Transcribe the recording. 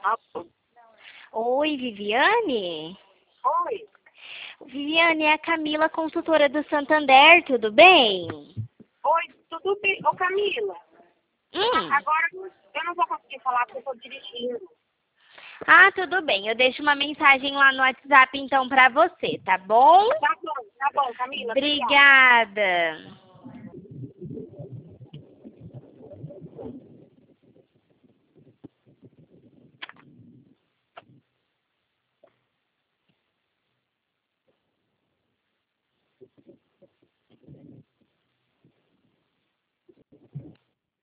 Alô? Oi, Viviane? Oi. Viviane, é a Camila, consultora do Santander, tudo bem? Oi, tudo bem? Ô, Camila, Hum. agora eu não vou conseguir falar porque eu tô dirigindo. Ah, tudo bem. Eu deixo uma mensagem lá no WhatsApp então pra você, tá bom? Tá bom, Camila, obrigada. Obrigada.